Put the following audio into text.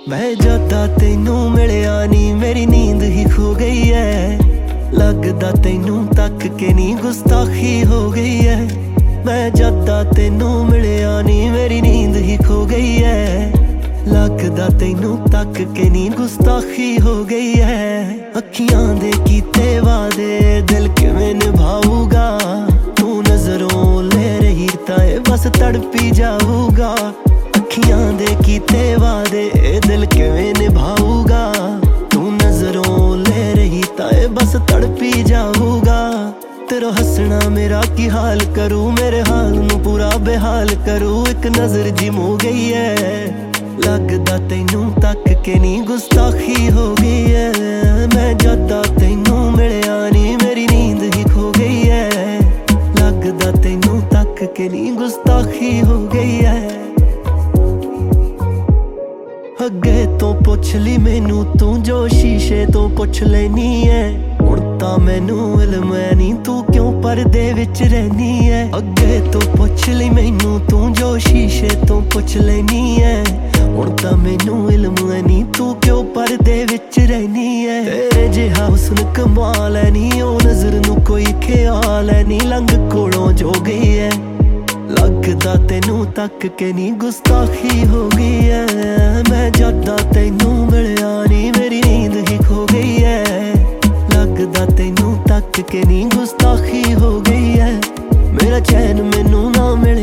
मैं जादा तैनू मिलिया नी मेरी नींद ही खो गई है। लगदा तैनू तक के नी गुस्ताखी हो गई है। मैं जादा तैनू मिलिया नी मेरी नींद ही खो गई है। लगदा तैनू तक के नी गुस्ताखी हो गई है। अखियां दे कीते वादे दिल किवें निभाऊगा। तू नजरों ले रही ताए बस तड़पी जाऊगा। अखियां दे कीते वादे दिल किवें निभाऊगा। तू नजरों ले रही ताए बस तड़पी जाऊगा। तेरा हसना मेरा की हाल करूं, मेरे हाल नू पूरा बेहाल करूं। एक नजर जिमू गई है। लगदा तैनू तक के नी गुस्ताखी हो गई है। मैं जादा तैनू मिलिया नी मेरी नींद ही खो गई है। लगदा तैनू तक के नी गुस्ताखी हो गई है। अगे तो पुछ ली मैनू तू जो शीशे तो पुछ लेनी है। हुण तां मैनू इल्म है नी तू क्यों परदे विच रहनी है। अगे तो पुछ ली मैनू तू जो शीशे तो पुछ लेनी है। हुण तां मैनू इल्म है नी तू क्यों परदे विच रहनी है। तेरे जिहा हुस्न कमाल है नी ओ नज़र नू कोई ख्याल है नी। लंघ कोलों जो गई है। लगदा तैनू तक के नी गुस्ताखी हो गई है। मैं जादा तैनू मिलिया नी मेरी नींद ही खो गई है। लगदा तैनू तक के नी गुस्ताखी हो गई है। मेरा चैन मैनू ना मिले